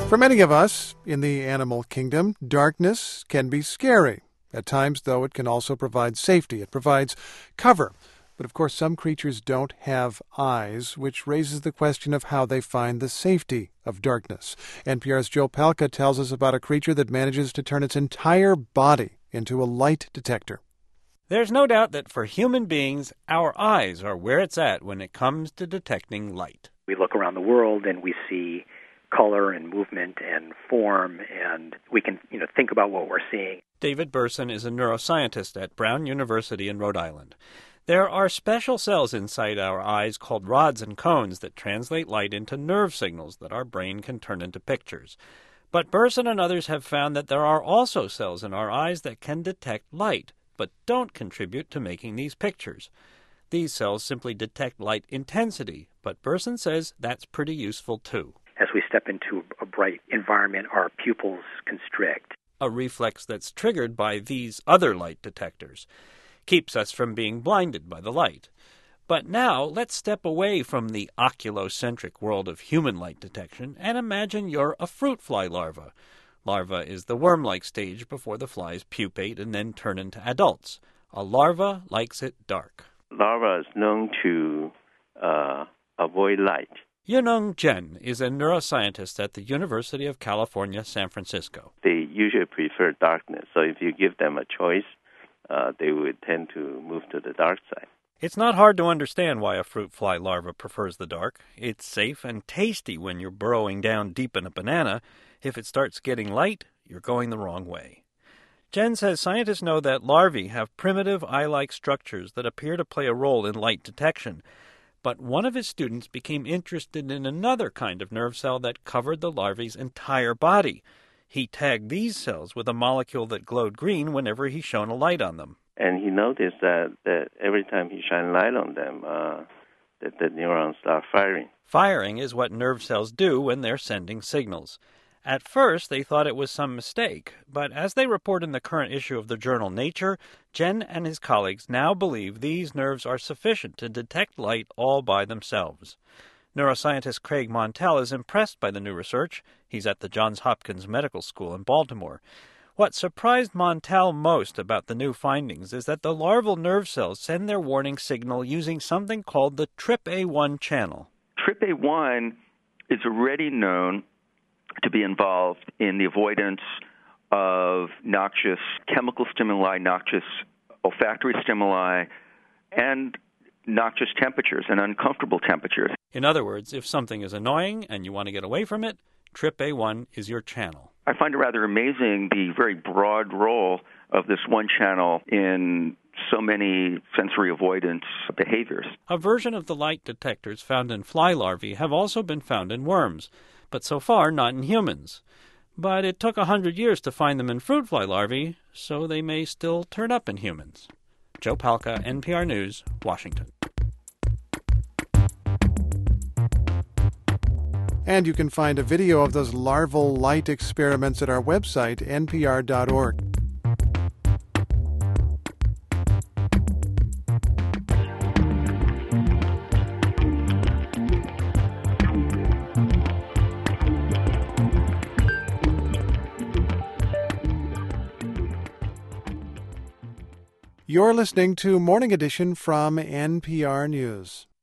For many of us in the animal kingdom, darkness can be scary. At times, though, it can also provide safety. It provides cover. But of course, some creatures don't have eyes, which raises the question of how they find the safety of darkness. NPR's Joe Palca tells us about a creature that manages to turn its entire body into a light detector. There's no doubt that for human beings, our eyes are where it's at when it comes to detecting light. We look around the world and we see color and movement and form, and we can, think about what we're seeing. David Berson is a neuroscientist at Brown University in Rhode Island. There are special cells inside our eyes called rods and cones that translate light into nerve signals that our brain can turn into pictures. But Berson and others have found that there are also cells in our eyes that can detect light, but don't contribute to making these pictures. These cells simply detect light intensity, but Berson says that's pretty useful too. As we step into a bright environment, our pupils constrict. A reflex that's triggered by these other light detectors. Keeps us from being blinded by the light. But now let's step away from the oculocentric world of human light detection and imagine you're a fruit fly larva. Larva is the worm-like stage before the flies pupate and then turn into adults. A larva likes it dark. Larva is known to avoid light. Yunung Jen is a neuroscientist at the University of California, San Francisco. They usually prefer darkness, so if you give them a choice, they would tend to move to the dark side. It's not hard to understand why a fruit fly larva prefers the dark. It's safe and tasty when you're burrowing down deep in a banana. If it starts getting light, you're going the wrong way. Jen says scientists know that larvae have primitive eye-like structures that appear to play a role in light detection. But one of his students became interested in another kind of nerve cell that covered the larvae's entire body. He tagged these cells with a molecule that glowed green whenever he shone a light on them. And he noticed that every time he shined light on them, that the neurons start firing. Firing is what nerve cells do when they're sending signals. At first, they thought it was some mistake, but as they report in the current issue of the journal Nature, Jen and his colleagues now believe these nerves are sufficient to detect light all by themselves. Neuroscientist Craig Montel is impressed by the new research. He's at the Johns Hopkins Medical School in Baltimore. What surprised Montel most about the new findings is that the larval nerve cells send their warning signal using something called the TRPA1 channel. TRPA1 is already known to be involved in the avoidance of noxious chemical stimuli, noxious olfactory stimuli, and noxious temperatures and uncomfortable temperatures. In other words, if something is annoying and you want to get away from it, TRPA1 is your channel. I find it rather amazing the very broad role of this one channel in so many sensory avoidance behaviors. A version of the light detectors found in fly larvae have also been found in worms, but so far not in humans. But it took 100 years to find them in fruit fly larvae, so they may still turn up in humans. Joe Palca, NPR News, Washington. And you can find a video of those larval light experiments at our website, npr.org. You're listening to Morning Edition from NPR News.